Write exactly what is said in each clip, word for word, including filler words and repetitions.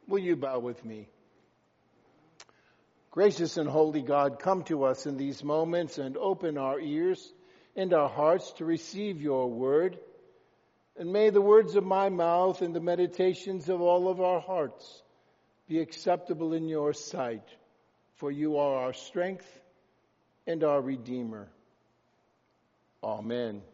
Will you bow with me? Gracious and holy God, come to us in these moments and open our ears and our hearts to receive your word. And may the words of my mouth and the meditations of all of our hearts be acceptable in your sight, for you are our strength and our Redeemer. Amen.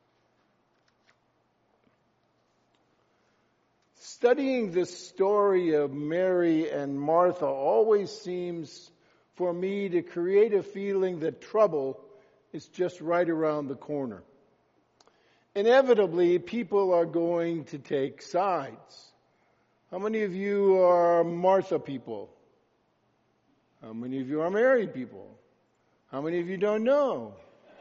Studying the story of Mary and Martha always seems for me to create a feeling that trouble is just right around the corner. Inevitably, people are going to take sides. How many of you are Martha people? How many of you are Mary people? How many of you don't know?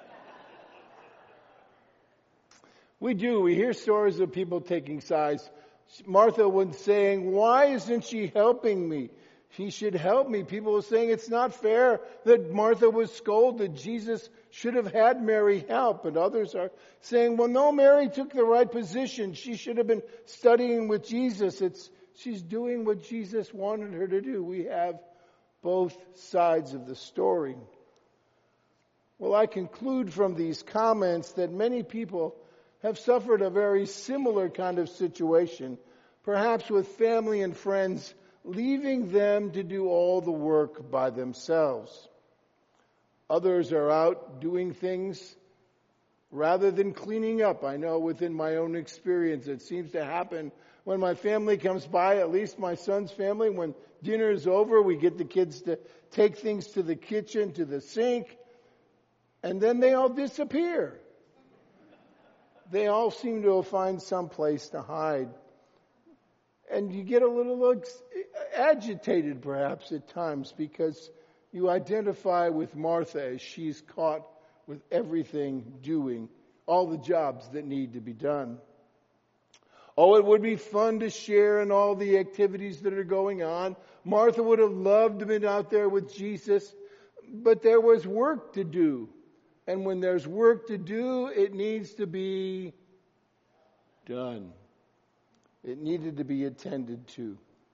We do. We hear stories of people taking sides. Martha was saying, why isn't she helping me? She should help me. People were saying it's not fair that Martha was scolded. Jesus should have had Mary help. And others are saying, well, no, Mary took the right position. She should have been studying with Jesus. It's she's doing what Jesus wanted her to do. We have both sides of the story. Well, I conclude from these comments that many people have suffered a very similar kind of situation, perhaps with family and friends, leaving them to do all the work by themselves. Others are out doing things rather than cleaning up. I know within my own experience it seems to happen when my family comes by, at least my son's family, when dinner is over, we get the kids to take things to the kitchen, to the sink, and then they all disappear. They all seem to find some place to hide. And you get a little agitated perhaps at times because you identify with Martha as she's caught with everything doing, all the jobs that need to be done. Oh, it would be fun to share in all the activities that are going on. Martha would have loved to have been out there with Jesus, but there was work to do. And when there's work to do, it needs to be done. It needed to be attended to.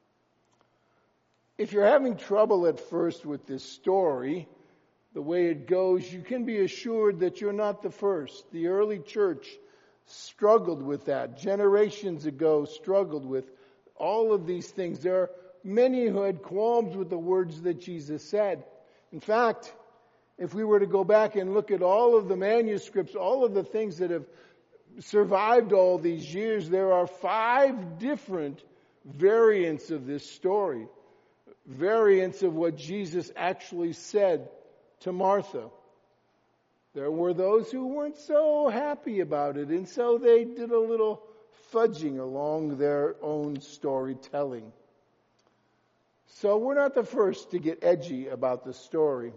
If you're having trouble at first with this story, the way it goes, you can be assured that you're not the first. The early church struggled with that. Generations ago struggled with all of these things. There are many who had qualms with the words that Jesus said. In fact, if we were to go back and look at all of the manuscripts, all of the things that have survived all these years, there are five different variants of this story. Variants of what Jesus actually said to Martha. There were those who weren't so happy about it, and so they did a little fudging along their own storytelling. So we're not the first to get edgy about the story.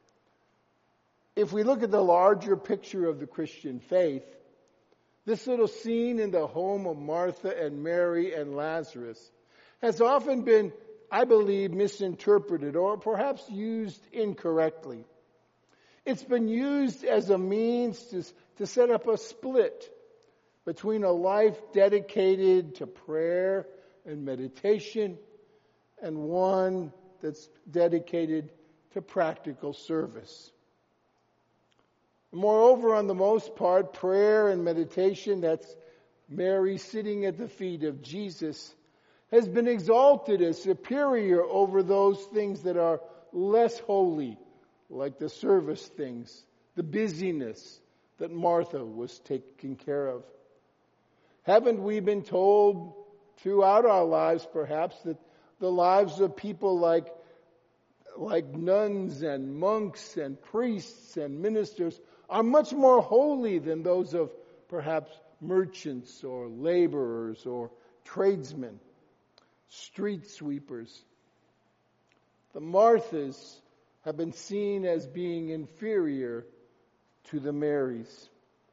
If we look at the larger picture of the Christian faith, this little scene in the home of Martha and Mary and Lazarus has often been, I believe, misinterpreted or perhaps used incorrectly. It's been used as a means to, to set up a split between a life dedicated to prayer and meditation and one that's dedicated to practical service. Moreover, on the most part, prayer and meditation, that's Mary sitting at the feet of Jesus, has been exalted as superior over those things that are less holy, like the service things, the busyness that Martha was taking care of. Haven't we been told throughout our lives, perhaps, that the lives of people like, like nuns and monks and priests and ministers are much more holy than those of perhaps merchants or laborers or tradesmen, street sweepers? The Marthas have been seen as being inferior to the Marys.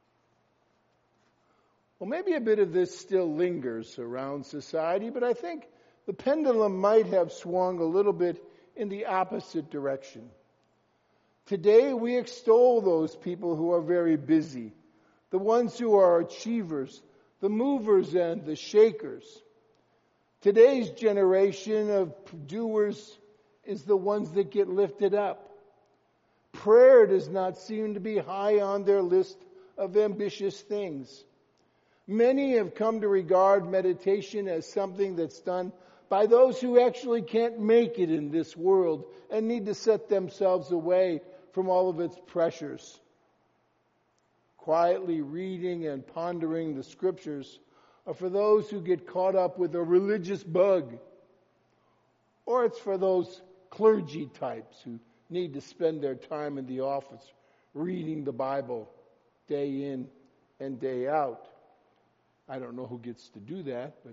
Well, maybe a bit of this still lingers around society, but I think the pendulum might have swung a little bit in the opposite direction. Today we extol those people who are very busy, the ones who are achievers, the movers and the shakers. Today's generation of doers is the ones that get lifted up. Prayer does not seem to be high on their list of ambitious things. Many have come to regard meditation as something that's done by those who actually can't make it in this world and need to set themselves away from all of its pressures. Quietly reading and pondering the scriptures are for those who get caught up with a religious bug, or it's for those clergy types who need to spend their time in the office reading the Bible day in and day out. I don't know who gets to do that, but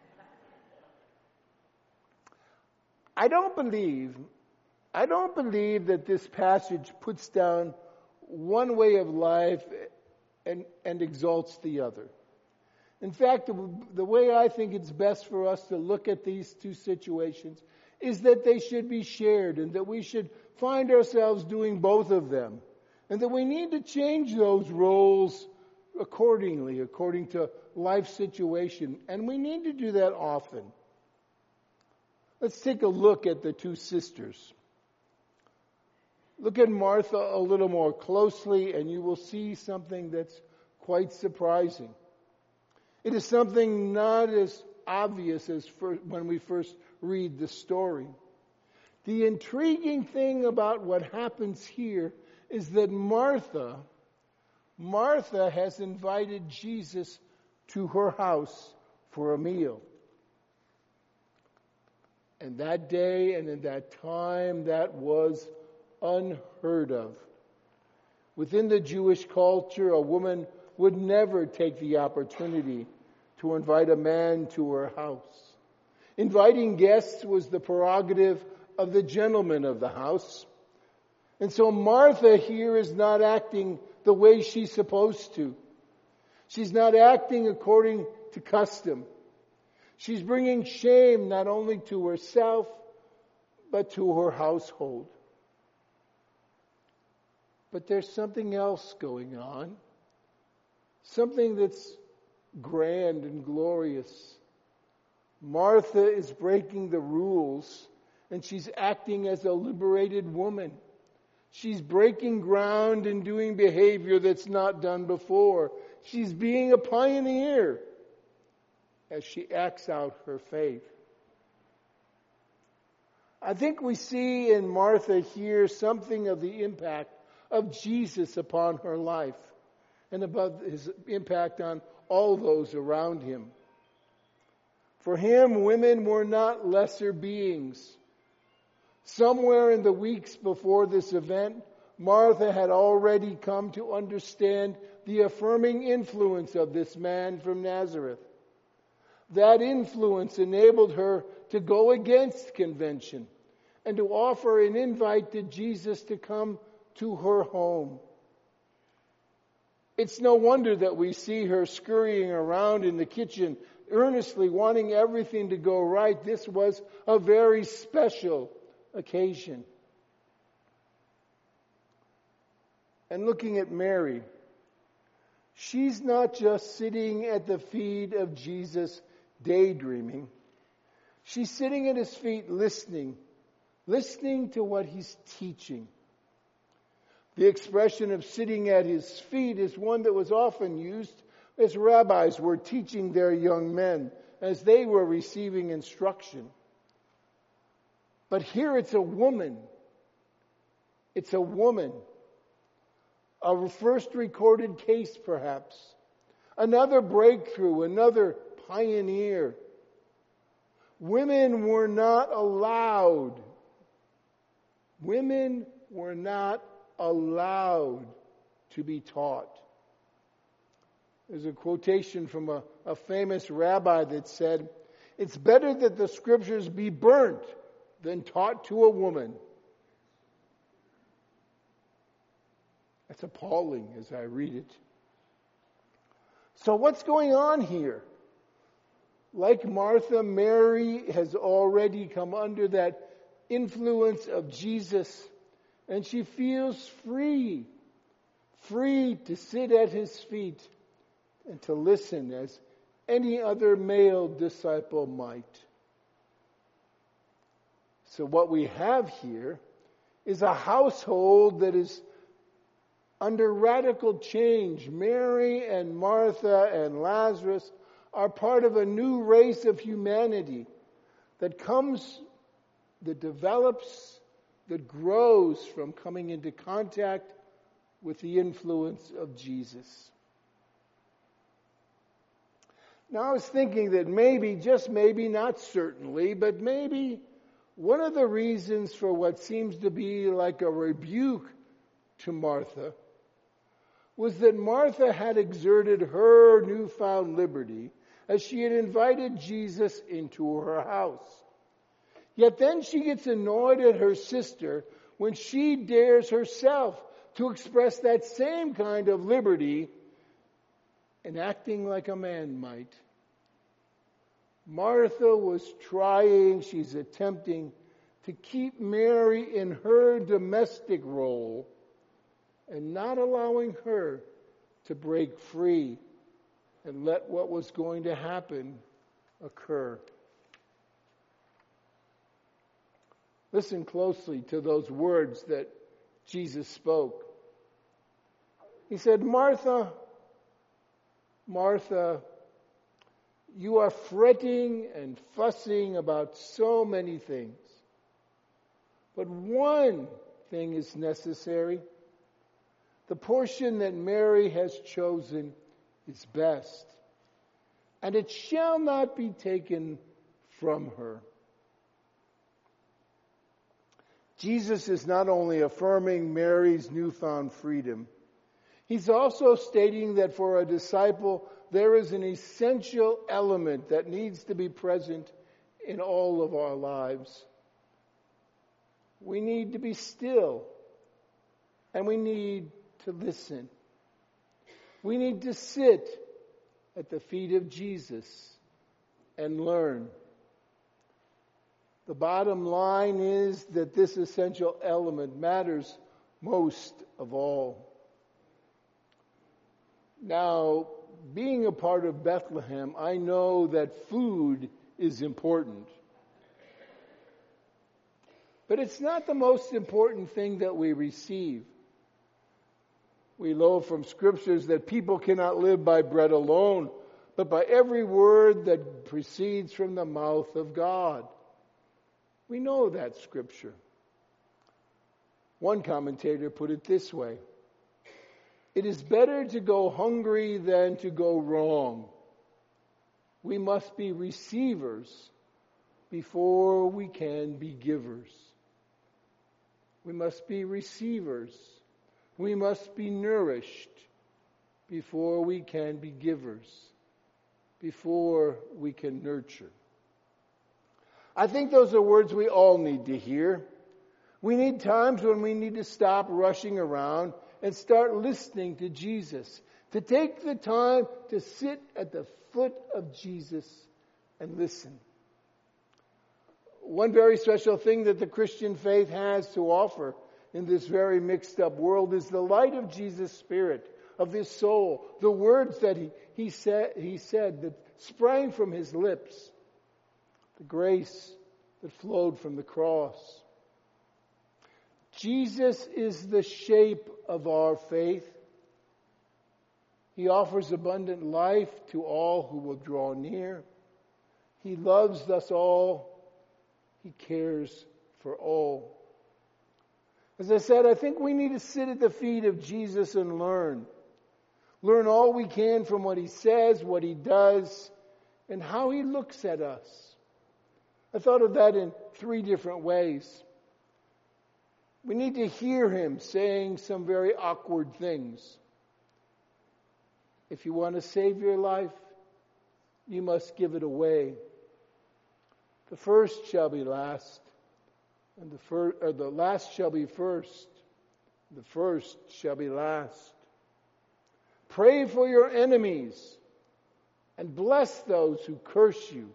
I don't believe, I don't believe that this passage puts down one way of life and, and exalts the other. In fact, the, the way I think it's best for us to look at these two situations is that they should be shared, and that we should find ourselves doing both of them, and that we need to change those roles accordingly, according to life situation, and we need to do that often. Let's take a look at the two sisters. Look at Martha a little more closely, and you will see something that's quite surprising. It is something not as obvious as first, when we first read the story. The intriguing thing about what happens here is that Martha, Martha has invited Jesus to her house for a meal. And that day and in that time, that was unheard of. Within the Jewish culture, a woman would never take the opportunity to invite a man to her house. Inviting guests was the prerogative of the gentleman of the house. And so Martha here is not acting the way she's supposed to. She's not acting according to custom. She's bringing shame not only to herself, but to her household. But there's something else going on. Something that's grand and glorious. Martha is breaking the rules, and she's acting as a liberated woman. She's breaking ground and doing behavior that's not done before. She's being a pioneer as she acts out her faith. I think we see in Martha here something of the impact of Jesus upon her life and about his impact on all those around him. For him, women were not lesser beings. Somewhere in the weeks before this event, Martha had already come to understand the affirming influence of this man from Nazareth. That influence enabled her to go against convention and to offer an invite to Jesus to come to her home. It's no wonder that we see her scurrying around in the kitchen, earnestly wanting everything to go right. This was a very special occasion. And looking at Mary, she's not just sitting at the feet of Jesus daydreaming. She's sitting at his feet listening, listening to what he's teaching. The expression of sitting at his feet is one that was often used as rabbis were teaching their young men as they were receiving instruction. But here it's a woman. It's a woman. A first recorded case, perhaps. Another breakthrough, another pioneer. Women were not allowed. Women were not allowed to be taught. There's a quotation from a, a famous rabbi that said, "It's better that the scriptures be burnt than taught to a woman." That's appalling as I read it. So what's going on here? Like Martha, Mary has already come under that influence of Jesus, and she feels free, free to sit at his feet and to listen as any other male disciple might. So what we have here is a household that is under radical change. Mary and Martha and Lazarus are part of a new race of humanity that comes, that develops, that grows from coming into contact with the influence of Jesus. Now I was thinking that maybe, just maybe, not certainly, but maybe one of the reasons for what seems to be like a rebuke to Martha was that Martha had exerted her newfound liberty as she had invited Jesus into her house. Yet then she gets annoyed at her sister when she dares herself to express that same kind of liberty and acting like a man might. Martha was trying, she's attempting to keep Mary in her domestic role and not allowing her to break free and let what was going to happen occur. Listen closely to those words that Jesus spoke. He said, Martha, Martha, you are fretting and fussing about so many things. But one thing is necessary. The portion that Mary has chosen is best, and it shall not be taken from her. Jesus is not only affirming Mary's newfound freedom, he's also stating that for a disciple, there is an essential element that needs to be present in all of our lives. We need to be still, and we need to listen. We need to sit at the feet of Jesus and learn. The bottom line is that this essential element matters most of all. Now, being a part of Bethlehem, I know that food is important. But it's not the most important thing that we receive. We know from scriptures that people cannot live by bread alone, but by every word that proceeds from the mouth of God. We know that scripture. One commentator put it this way: it is better to go hungry than to go wrong. We must be receivers before we can be givers. We must be receivers. We must be nourished before we can be givers, before we can nurture. I think those are words we all need to hear. We need times when we need to stop rushing around and start listening to Jesus, to take the time to sit at the foot of Jesus and listen. One very special thing that the Christian faith has to offer in this very mixed up world is the light of Jesus' Spirit, of His soul, the words that he, he, said, he said that sprang from His lips, the grace that flowed from the cross. Jesus is the shape of our faith. He offers abundant life to all who will draw near. He loves us all. He cares for all. As I said, I think we need to sit at the feet of Jesus and learn. Learn all we can from what He says, what He does, and how He looks at us. I thought of that in three different ways. We need to hear Him saying some very awkward things. If you want to save your life, you must give it away. The first shall be last, and the first, or the last shall be first. The first shall be last. Pray for your enemies, and bless those who curse you.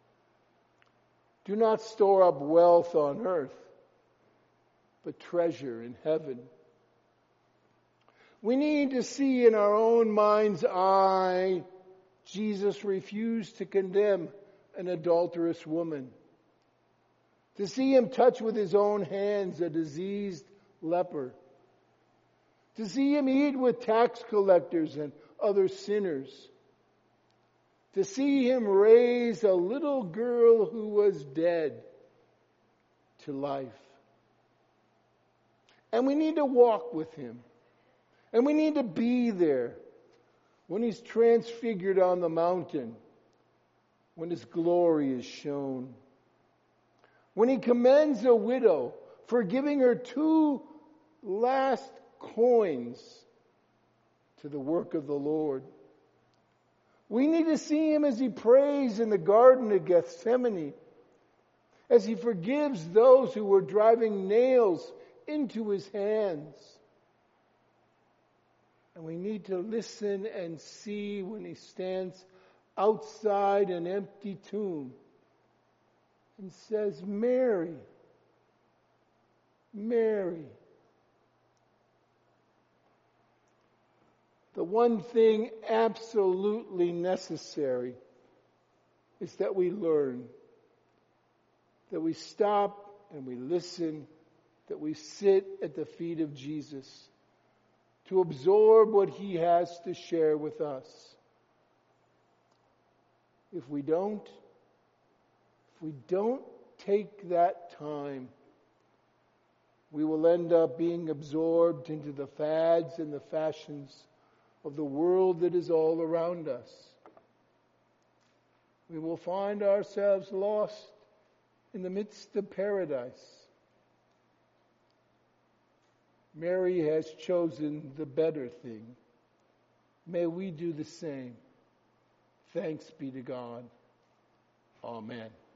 Do not store up wealth on earth, but treasure in heaven. We need to see in our own mind's eye, Jesus refused to condemn an adulterous woman. To see him touch with his own hands a diseased leper. To see him eat with tax collectors and other sinners. To see him raise a little girl who was dead to life. And we need to walk with him. And we need to be there when he's transfigured on the mountain, when his glory is shown. When he commends a widow for giving her two last coins to the work of the Lord. We need to see him as he prays in the Garden of Gethsemane, as he forgives those who were driving nails into his hands. And we need to listen and see when he stands outside an empty tomb and says, Mary, Mary. The one thing absolutely necessary is that we learn, that we stop and we listen, that we sit at the feet of Jesus to absorb what he has to share with us. If we don't, if we don't take that time, we will end up being absorbed into the fads and the fashions of the world that is all around us. We will find ourselves lost in the midst of paradise. Mary has chosen the better thing. May we do the same. Thanks be to God. Amen.